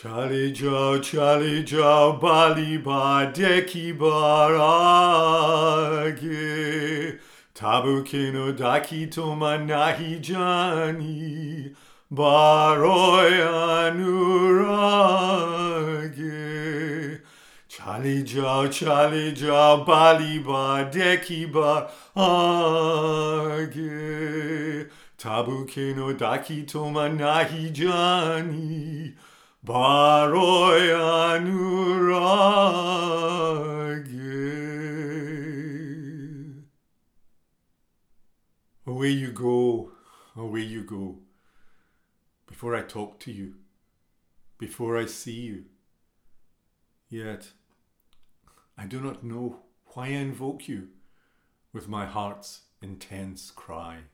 Charlie Joe, Bali ba deki barage. Tabuke no daki to manahi jani. Baroi anurage. Charlie Joe, Bali ba deki barage. Tabuke no daki to manahi jani. Baroi anurage. Away you go, away you go. Before I talk to you, before I see you. Yet, I do not know why I invoke you with my heart's intense cry.